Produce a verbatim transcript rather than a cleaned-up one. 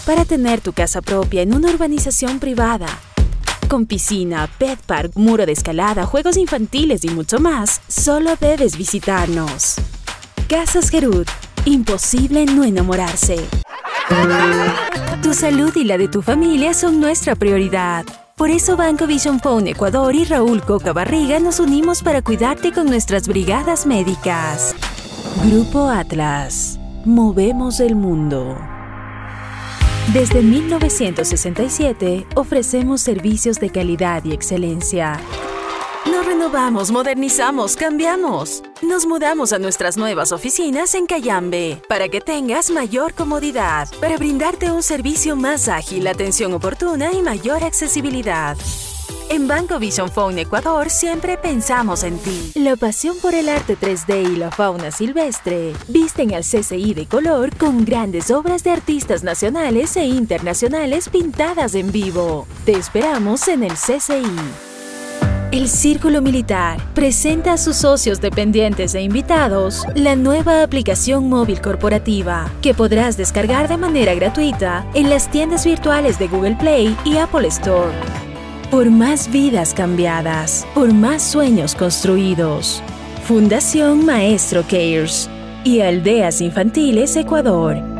para tener tu casa propia en una urbanización privada. Con piscina, pet park, muro de escalada, juegos infantiles y mucho más, solo debes visitarnos. Casas Gerud. Imposible no enamorarse. Tu salud y la de tu familia son nuestra prioridad. Por eso Banco Vision Phone Ecuador y Raúl Coca Barriga nos unimos para cuidarte con nuestras brigadas médicas. Grupo Atlas. Movemos el mundo. Desde mil novecientos sesenta y siete ofrecemos servicios de calidad y excelencia. Nos renovamos, modernizamos, cambiamos. Nos mudamos a nuestras nuevas oficinas en Cayambe para que tengas mayor comodidad, para brindarte un servicio más ágil, atención oportuna y mayor accesibilidad. En Banco Vision Phone Ecuador siempre pensamos en ti. La pasión por el arte tres D y la fauna silvestre visten al C C I de color con grandes obras de artistas nacionales e internacionales pintadas en vivo. Te esperamos en el C C I. El Círculo Militar presenta a sus socios dependientes e invitados la nueva aplicación móvil corporativa que podrás descargar de manera gratuita en las tiendas virtuales de Google Play y Apple Store. Por más vidas cambiadas, por más sueños construidos. Fundación Maestro Cares y Aldeas Infantiles Ecuador.